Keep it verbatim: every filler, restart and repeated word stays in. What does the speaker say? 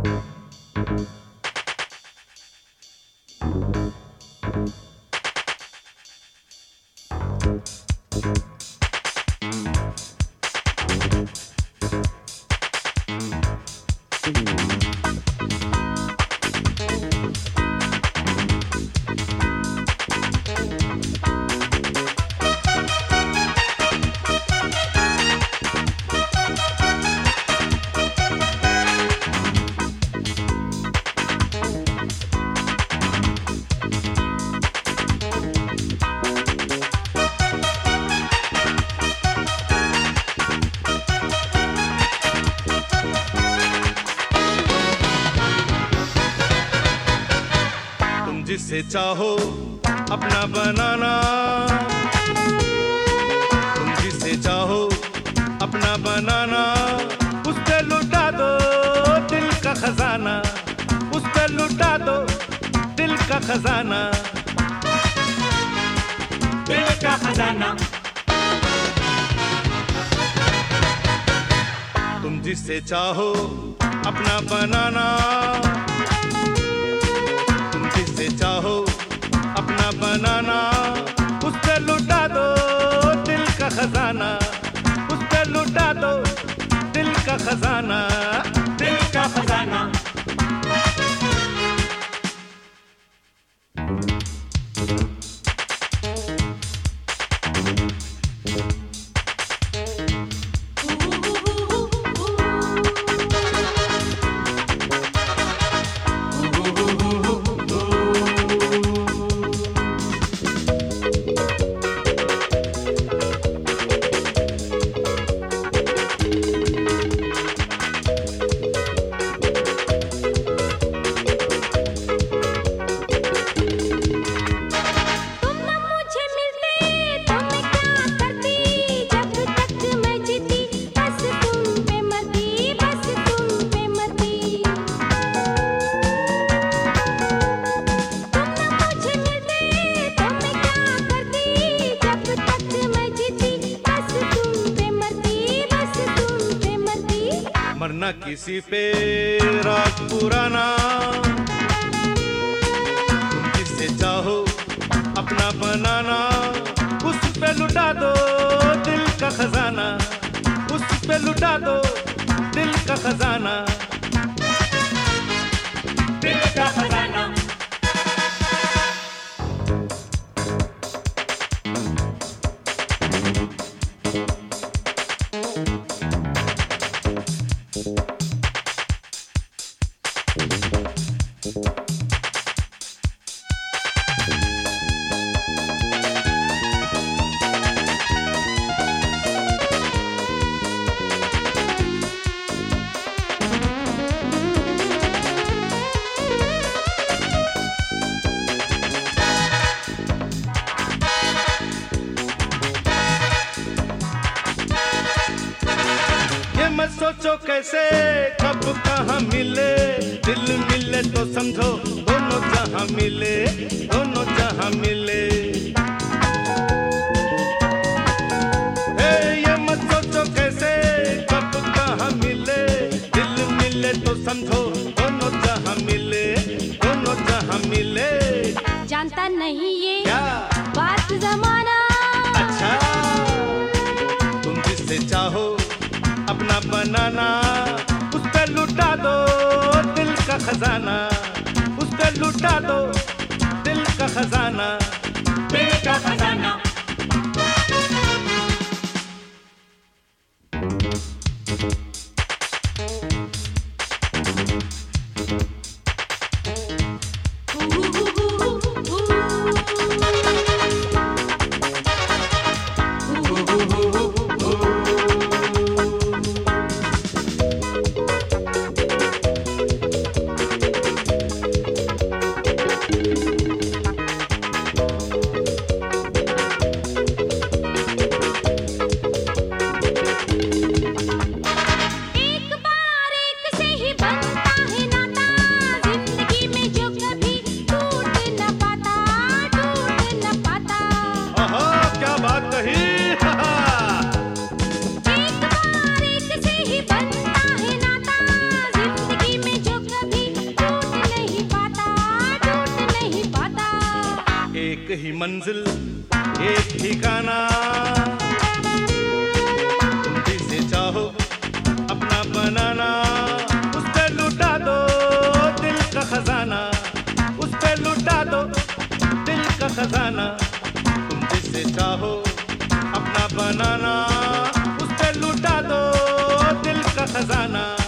जिसे चाहो अपना बनाना, तुम जिसे चाहो अपना बनाना, उस पे लुटा दो दिल का खजाना, उस पे लुटा दो दिल का खजाना, दिल का खजाना। तुम जिसे चाहो अपना बनाना, जिसे चाहो अपना बनाना, उस पे लुटा दो दिल का खजाना, उस पे लुटा दो दिल का खजाना, दिल का खजाना। मरना किसी पे रात पुराना, तुम जिसे चाहो अपना बनाना, उस पे लुटा दो दिल का खजाना, उस पे लुटा दो दिल का खजाना, दिल का खजाना। मत सोचो कैसे कब कहाँ मिले, दिल मिले तो समझो दोनों जहाँ मिले, दोनों जहाँ मिले। ए ये मत सोचो कैसे कब कहाँ मिले, दिल मिले तो समझो दोनों जहाँ मिले, दोनों जहाँ मिले। जानता नहीं ये क्या बात जमाना, अच्छा तुम जिसे चाहो अपना बनाना, उस पे लुटा दो दिल का खजाना, उस पे लुटा दो दिल का खजाना, दिल का खजाना। मंजिल एक ठिकाना। तुम जिसे चाहो अपना बनाना, उस पे लुटा दो दिल का खजाना, उस पे लुटा दो दिल का खजाना। तुम जिसे चाहो अपना बनाना, उस पे लुटा दो दिल का खजाना।